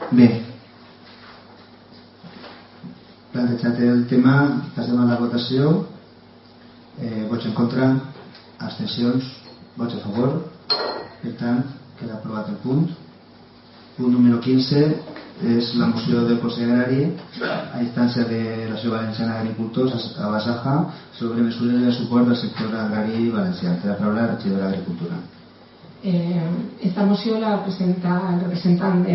Bé, plantejat el tema, passem a la votació. Vots en contra, abstencions, vots a favor. Per tant, queda aprovat el punt. Punt número 15 és la moció del Consell Agrari a instància de l'Associació Valenciana d'Agricultors a Basaja sobre mesures de suport del sector agrari valencià. Té la paraula la regidora d'Agricultura. Esta moción la presenta el representante